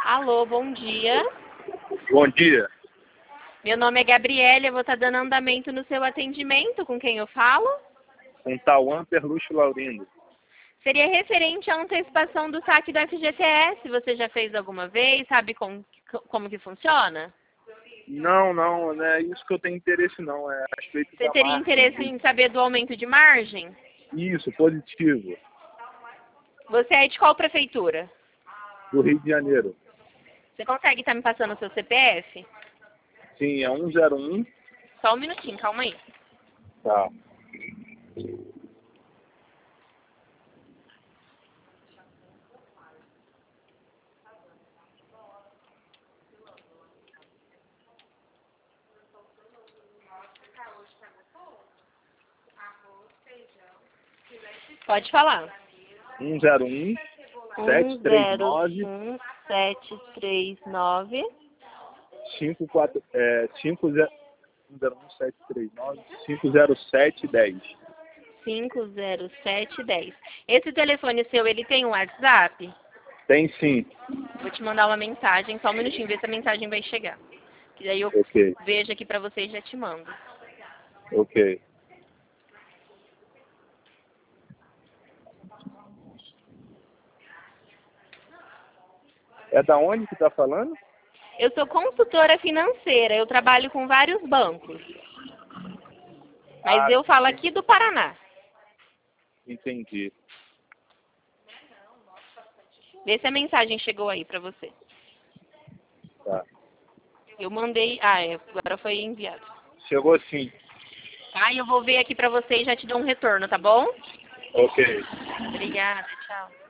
Alô, bom dia. Bom dia. Meu nome é Gabriela, eu vou estar dando andamento no seu atendimento. Com quem eu falo? Com Tauan Perluxo Laurindo. Seria referente à antecipação do saque do FGTS. Você já fez alguma vez? Sabe como que funciona? Não é isso que eu tenho interesse não, é a respeito Você da teria margem. interesse em saber do aumento de margem? Isso, positivo, Você é de qual prefeitura? do Rio de Janeiro. Você consegue estar me passando o seu CPF? Sim, é 101, Só um minutinho, calma aí. tá. Pode falar. 101 739 739 54 101 739 50710. 50710. Esse telefone seu, ele tem um WhatsApp? Tem sim. Vou te mandar uma mensagem, só um minutinho, ver se a mensagem vai chegar. Que daí eu Ok, vejo aqui pra você e já te mando. ok. É da onde que tá falando? Eu sou consultora financeira, eu trabalho com vários bancos. Mas Ah, eu falo aqui do Paraná. entendi. Vê se a mensagem chegou aí pra você. Tá. Eu mandei... agora foi enviado. Chegou sim. Tá, e eu vou ver aqui pra você e já te dou um retorno, tá bom? Ok. Obrigada, tchau.